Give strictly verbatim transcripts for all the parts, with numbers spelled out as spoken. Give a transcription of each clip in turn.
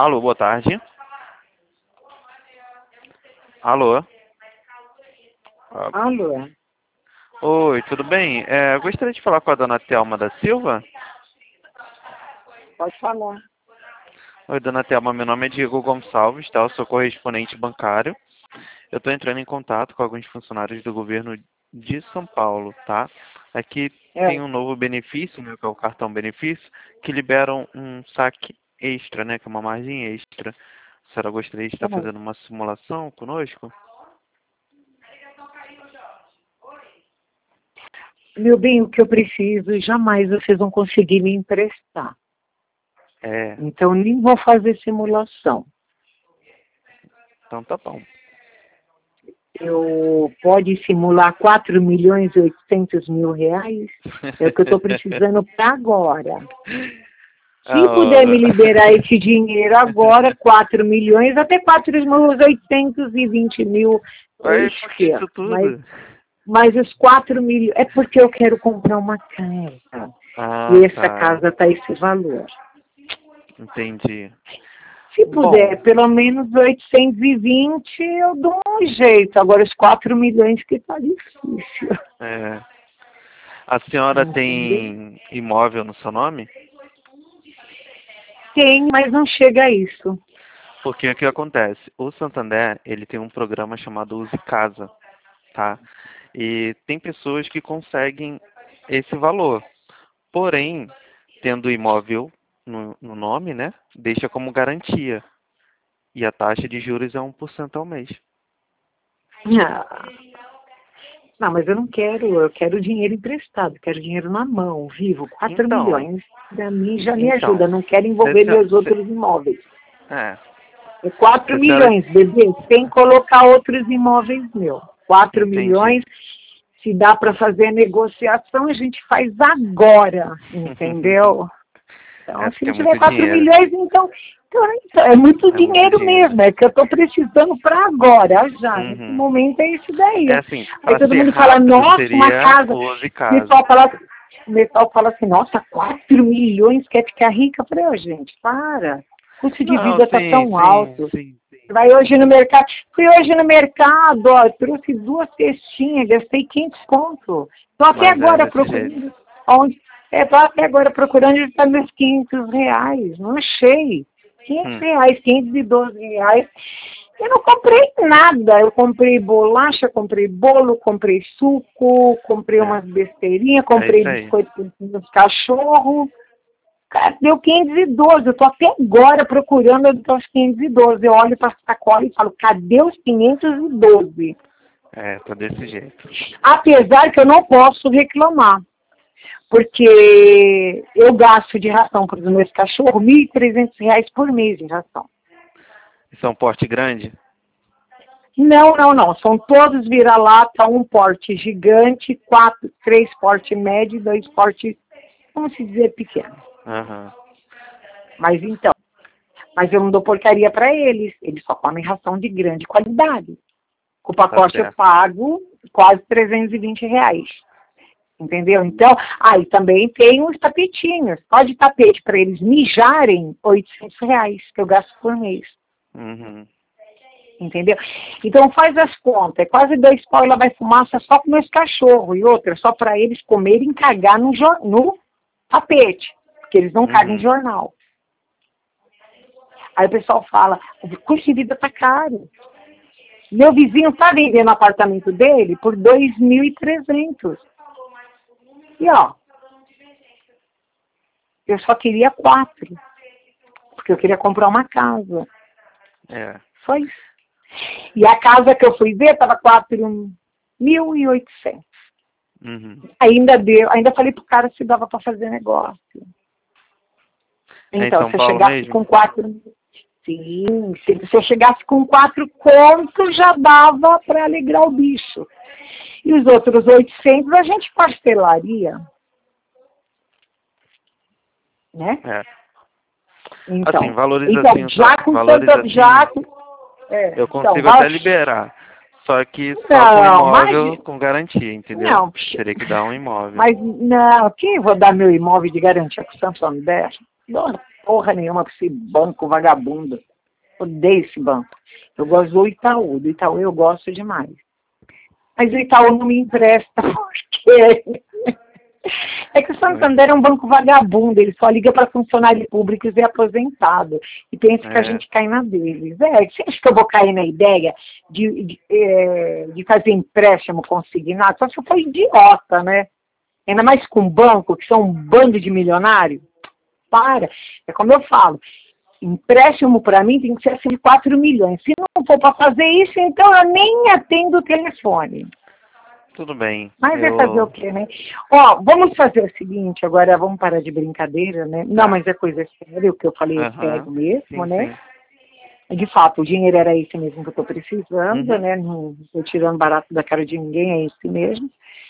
Alô, boa tarde. Alô? Alô? Oi, tudo bem? É, eu gostaria de falar com a dona Thelma da Silva. Pode falar. Oi, dona Thelma, meu nome é Diego Gonçalves, tá? Eu sou correspondente bancário. Eu estou entrando em contato com alguns funcionários do governo de São Paulo, tá? Aqui É. tem um novo benefício, né, que é o cartão benefício, que liberam um saque extra, né, que é uma margem extra. A senhora gostaria de estar Tá bom. fazendo uma simulação conosco? Meu bem, o que eu preciso, jamais vocês vão conseguir me emprestar. É, Então, nem vou fazer simulação. então tá bom. Eu pode simular quatro milhões e oitocentos mil reais? É o que eu estou precisando para agora. Se Ah, puder me liberar esse dinheiro agora, quatro milhões, até quatro milhões e oitocentos e vinte mil, eu Mas por que isso esqueço. Mas, tudo? mas os quatro milhões, é porque eu quero comprar uma casa. Ah, E essa tá. casa está esse valor. Entendi. Se Bom, puder, pelo menos oitocentos e vinte, eu dou um jeito. Agora, os quatro milhões que tá difícil. é, a senhora Entendeu? tem imóvel no seu nome? Tem, mas não chega a isso. Porque o que acontece? O Santander, ele tem um programa chamado Use Casa, tá? E tem pessoas que conseguem esse valor. Porém, tendo o imóvel no, no nome, né? Deixa como garantia. E a taxa de juros é um por cento ao mês. Ah, não, mas eu não quero, eu quero dinheiro emprestado, quero dinheiro na mão, vivo. quatro Então, milhões, para mim já me então, ajuda, não quero se a envolver senhora, meus outros imóveis. é, É se quatro a senhora, milhões, bebê, sem colocar outros imóveis meus. quatro entendi. milhões, se dá para fazer a negociação, a gente faz agora, entendeu? Então, É se porque é não tiver muito quatro dinheiro. milhões, então, então então, é muito É muito dinheiro dinheiro. mesmo, é que eu estou precisando para agora, já. Nesse Uhum. momento é isso daí. É assim, Aí para todo ser mundo fala, rápido nossa, uma seria casa. o Use O Casa. pessoal fala, o pessoal fala assim, nossa, quatro milhões, quer ficar rica? Eu falei, ô gente, para. O custo de Não, vida está sim, tão sim, alto. sim, sim. Vai hoje no mercado. Fui hoje no mercado, ó, trouxe duas cestinhas, gastei quinhentos conto. Estou até Mas é agora desse jeito. procurando. Onde? É, tô até agora procurando onde está meus quinhentos reais. Não achei. quinhentos Hum. reais, quinhentos e doze reais. Eu não comprei nada. Eu comprei bolacha, comprei bolo, comprei suco, comprei É, umas besteirinhas, é comprei isso aí. biscoito para os cachorros. Cara, deu quinhentos e doze. Eu tô até agora procurando onde estão os quinhentos e doze. Eu olho para a sacola e falo, cadê os quinhentos e doze? É, tá desse jeito. Apesar que eu não posso reclamar, porque eu gasto de ração para os meus cachorros mil e trezentos reais por mês de ração. Isso é um porte grande? Não, não, não. São todos vira-lata, um porte gigante, quatro, três porte médio e dois porte, vamos se dizer, pequeno. Aham. Mas então, mas eu não dou porcaria para eles. Eles só comem ração de grande qualidade. Com o Tá pacote eu certo. pago quase trezentos e vinte reais. Entendeu? Então, aí ah, também tem os tapetinhos. Só de tapete para eles mijarem, oitocentos reais que eu gasto por mês. Uhum. Entendeu? Então faz as contas. É quase dois pau, ela vai fumaça só com meus cachorros. E outra, só para eles comerem e cagar no, no tapete. Porque eles não cagam em Uhum. jornal. Aí o pessoal fala, o custo de vida tá caro. Meu vizinho está vendendo o apartamento dele por dois mil e trezentos. E ó, eu só queria quatro. Porque eu queria comprar uma casa. É. Só isso. E a casa que eu fui ver estava quatro mil e oitocentos. Uhum. Ainda deu, ainda falei pro cara se dava para fazer negócio. É em Então, São se eu Paulo chegasse mesmo? com quatro. Sim, se, se eu chegasse com quatro contos, já dava para alegrar o bicho. E os outros oitocentos a gente parcelaria. Né? É. Então, Assim, valores então assim, já só, com valores tanta. Já, assim, é, eu então, consigo vai, até liberar. Só que só com não, imóvel mas. com garantia, entendeu? Não, Teria que dar um imóvel. mas não, quem vou dar meu imóvel de garantia com o Santander? Não. porra nenhuma para esse banco vagabundo. Odeio esse banco. Eu gosto do Itaú. Do Itaú eu gosto demais. Mas o Itaú não me empresta porque... É que o Santander é um banco vagabundo, ele só liga para funcionários públicos e aposentados. E pensa que É. a gente cai na deles. É, você acha que eu vou cair na ideia de, de, é, de fazer empréstimo consignado? Só se eu for idiota, né? Ainda mais com banco, que são um bando de milionários. Para. É como eu falo, empréstimo para mim tem que ser assim de quatro milhões. Se não for para fazer isso, então eu nem atendo o telefone. Tudo bem. Mas eu... é fazer o quê, né? Ó, vamos fazer o seguinte, agora vamos parar de brincadeira, né? Não, mas é coisa séria, o que eu falei é Aham. sério mesmo, Sim, né? sim. De fato, o dinheiro era esse mesmo que eu estou precisando, Uhum. né? Não estou tirando barato da cara de ninguém, é esse mesmo.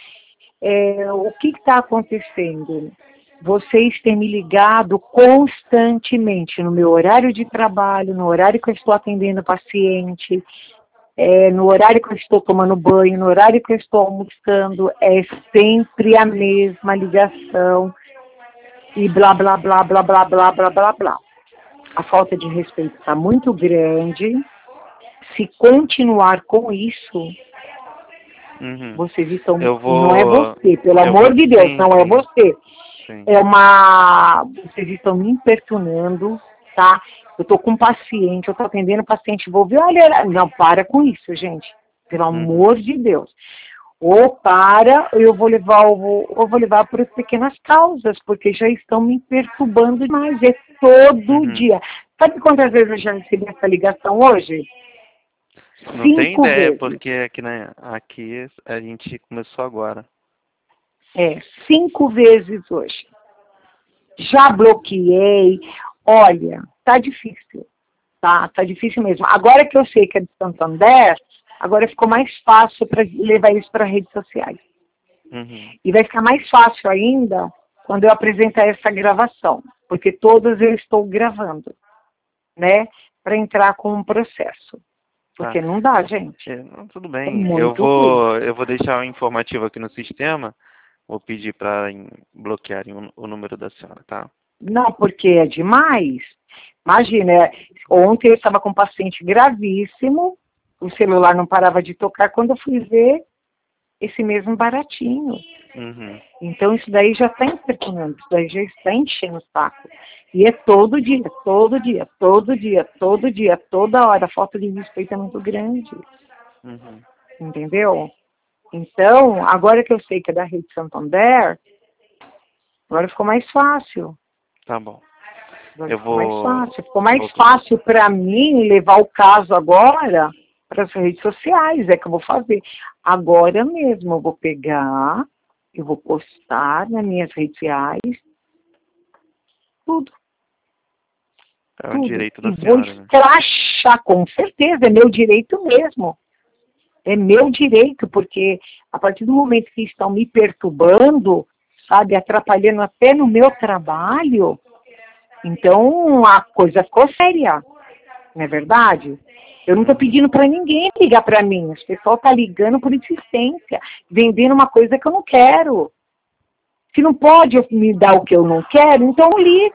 É, o que está acontecendo? Vocês têm me ligado constantemente no meu horário de trabalho, no horário que eu estou atendendo o paciente, é, no horário que eu estou tomando banho, no horário que eu estou almoçando, é sempre a mesma ligação e blá, blá, blá, blá, blá, blá, blá, blá, blá. A falta de respeito está muito grande. Se continuar com isso, Uhum. vocês estão... Eu vou... Não é você, pelo eu amor vou... de Deus, sim, não é sim, você. sim. É uma... Vocês estão me importunando, tá? Eu tô com um paciente, eu tô atendendo o paciente, vou ver, olha... Não, para com isso, gente. Pelo amor Uhum. de Deus. Ou para, eu vou levar, o, eu vou levar para as pequenas causas, porque já estão me perturbando demais. É todo Uhum. dia. Sabe quantas vezes eu já recebi essa ligação hoje? Não tem Cinco ideia, vezes. porque aqui, né, aqui a gente começou agora. É, cinco vezes hoje. Já bloqueei. Olha, tá difícil. Tá, tá difícil mesmo. Agora que eu sei que é de Santander, agora ficou mais fácil para levar isso para redes sociais. Uhum. E vai ficar mais fácil ainda quando eu apresentar essa gravação, porque todas eu estou gravando, né? Para entrar com um processo. Porque Tá. não dá, gente. É, não, tudo É bem. Eu muito ruim. vou, eu vou deixar o informativo aqui no sistema. Vou pedir para bloquearem o, o número da senhora, tá? Não, porque é demais. Imagina, ontem eu estava com um paciente gravíssimo, o celular não parava de tocar, quando eu fui ver esse mesmo baratinho. Uhum. Então isso daí já está importunando, isso daí já está enchendo o saco. E é todo dia, todo dia, todo dia, todo dia, toda hora. A falta de respeito é muito grande. Uhum. Entendeu? Então, agora que eu sei que é da Rede Santander, agora ficou mais fácil. Tá bom. Agora Eu ficou mais vou... fácil. Ficou mais vou... fácil para mim levar o caso agora para as redes sociais. É que eu vou fazer. Agora mesmo eu vou pegar, eu vou postar nas minhas redes sociais tudo. É um Tudo. direito E da vou senhora, né? escrachar, com certeza, é meu direito mesmo. É meu direito, porque a partir do momento que estão me perturbando, sabe, atrapalhando até no meu trabalho, então a coisa ficou séria, não é verdade? Eu não estou pedindo para ninguém ligar para mim, o pessoal está ligando por insistência, vendendo uma coisa que eu não quero. Se não pode me dar o que eu não quero, então liga.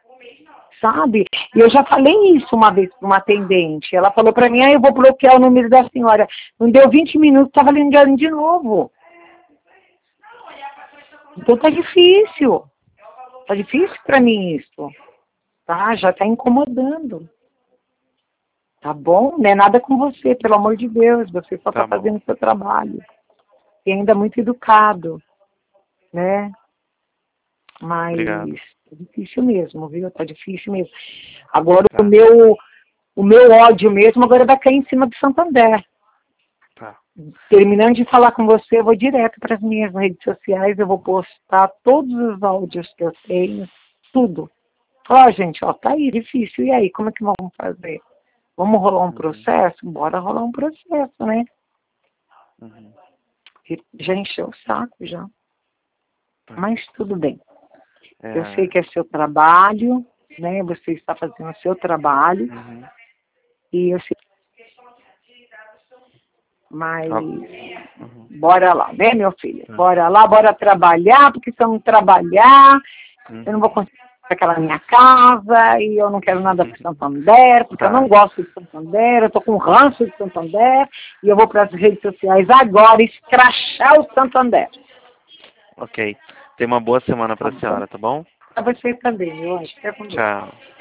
Sabe? E eu já falei isso uma vez para uma atendente. Ela falou para mim, ah, eu vou bloquear o número da senhora. Não deu vinte minutos, estava ligando de novo. Então tá difícil. Tá difícil para mim isso. Tá? Já tá incomodando. Tá bom? Não é nada com você, pelo amor de Deus. Você só tá, Tá bom. fazendo o seu trabalho. E ainda muito educado. Né? Mas Obrigado. é difícil mesmo, viu? Tá difícil mesmo. Agora Tá. o meu, o meu ódio mesmo agora vai cair em cima do Santander. Tá. Terminando de falar com você, eu vou direto para as minhas redes sociais, eu vou postar todos os áudios que eu tenho, tudo. Ó, gente, ó, tá aí, difícil. E aí, como é que vamos fazer? Vamos rolar um Uhum. processo? Bora rolar um processo, né? Uhum. Já encheu o saco, já. Tá. Mas tudo bem. É... Eu sei que é seu trabalho, né? Você está fazendo o seu trabalho. Uhum. E eu sei. Mas Tá. Uhum. bora lá, né, meu filho? Tá. Bora lá, bora trabalhar, porque se eu não trabalhar, Uhum. eu não vou conseguir. aquela minha casa, e eu não quero nada para Santander, porque Tá. eu não gosto de Santander, eu estou com ranço de Santander, e eu vou para as redes sociais agora escrachar o Santander. Ok. Tenha uma boa semana para Tá a bom? senhora, tá bom? Para você também, eu acho. Fica com Deus. Tchau.